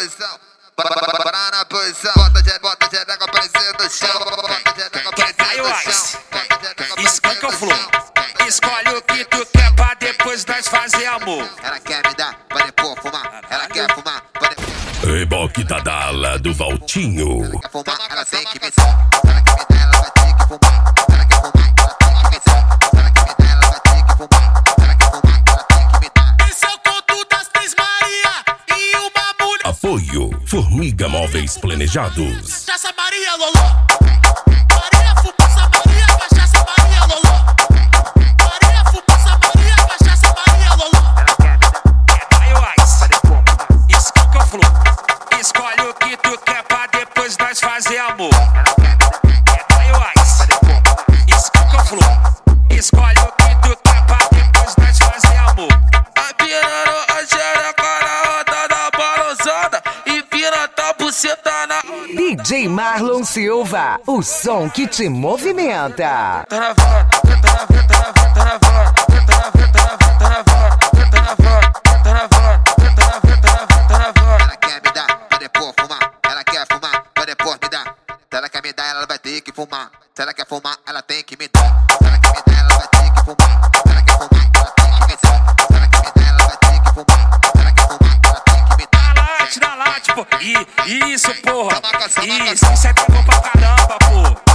posição. Bora na posição. Bota xereca aparecendo no chão. Bota xereca aparecendo no chão. Escuta o flow. Escolhe o que tu quer pra depois nós fazer amor. Ela quer me dar, vai depois fumar. Ela quer fumar, vai depois. Reboque da Dala do Valtinho. Ela quer fumar, ela tem que me dar. Ela quer me dar, ela vai ter que fumar. Ela quer fumar, ela tem que me dar. Ela quer me dar, ela vai ter que fumar. Ela quer fumar, ela tem que me dar. Esse é o conto das Três Maria e uma mulher. Apoio Formiga Móveis Planejados. Cachaça Maria Loló. Maria Fumaça Maria, cachaça Maria Loló. Maria Fumaça Maria, cachaça Maria Loló. Vai o Ice. Escuta o flow. Escolhe o que tu quer pra depois nós fazer amor. Vai o Ice. Escuta o flow. Escolhe o que tu quer pra depois nós fazer amor. A piranha, a xereca na roda da balançada. E pira tua buceta na... DJ Marlon Silva, o som que te movimenta. Ela quer me dar, vai depois fumar. Ela quer fumar, vai depois me dar. Se ela quer me dar, ela vai ter que fumar. Se ela quer fumar, ela tem que me dar. Se ela quer me dar, ela vai ter que fumar. Se ela quer fumar, ela tem que me dar. Se ela quer me dar, ela vai ter que fumar. Se ela quer fumar, ela tem que me dar. Na late, pô. Isso, porra. Isso é bom pra caramba, pô.